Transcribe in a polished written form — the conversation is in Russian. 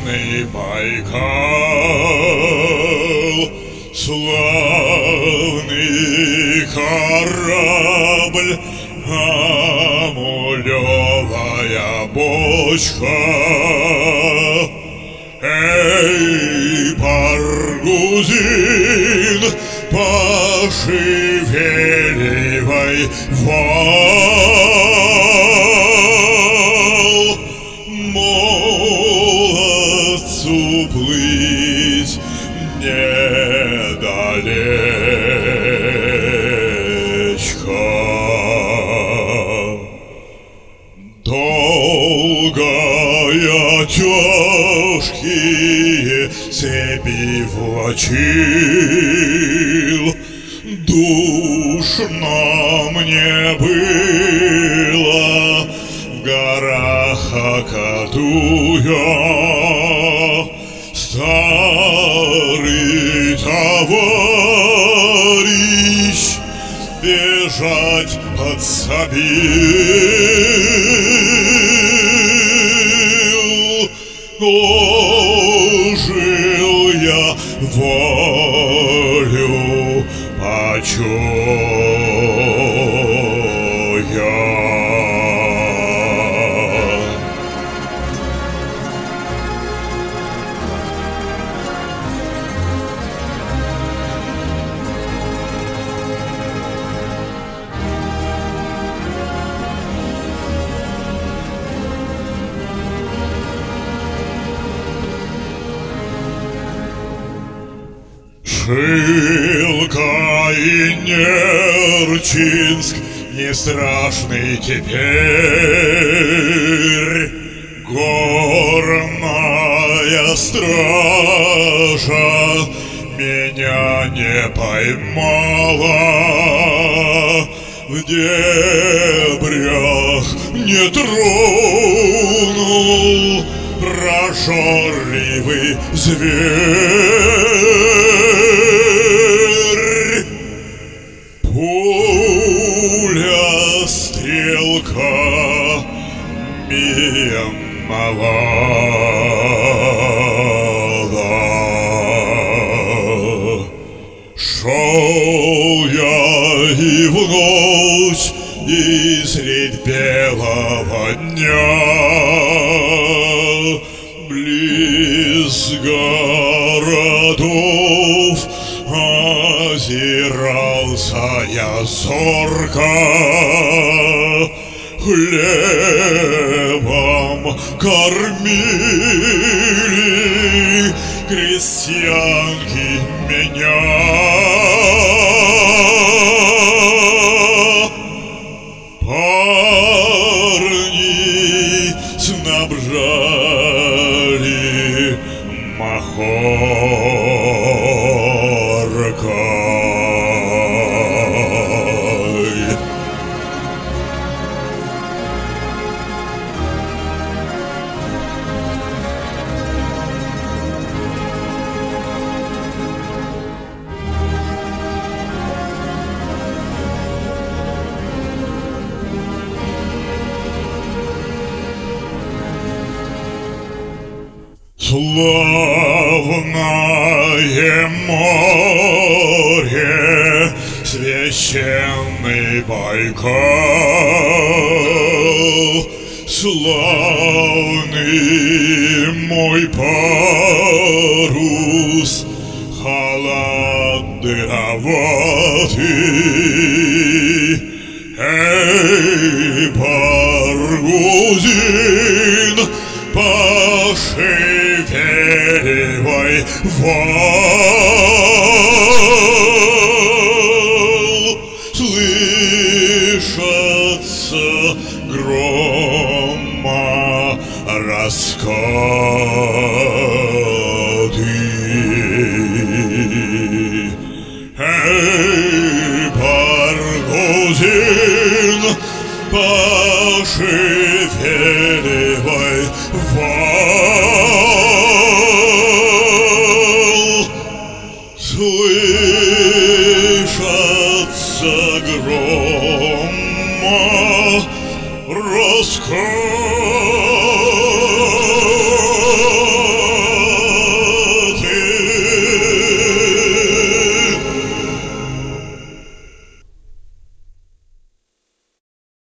священный Байкал, славный корабль, амулевая бочка. Эй, Баргузин, пошевеливай вал, молодцу плыть недалечко. Долгая тяжкие цепи влачил, душно мне было в горах Акатуя. Старый товарищ бежать подсобил. Ожил я волю почуя. Шилка и Нерчинск не страшный теперь. Горная стража меня не поймала, в дебрях не тронул прожорливый зверь. Пуля, стрелка миновала. Шел я и в ночь, и средь белого дня, близ городов озирался я зорко. Хлебом кормили крестьянки меня. Парни снабжали махоркой. Славное море, священный Байкал, славный мой парус, холодноватый. Эй, Баргузин, пошевеливай вал, слышатся грома раскаты. Эй, Баргузин, пошевеливай вал, слышатся грома раскаты.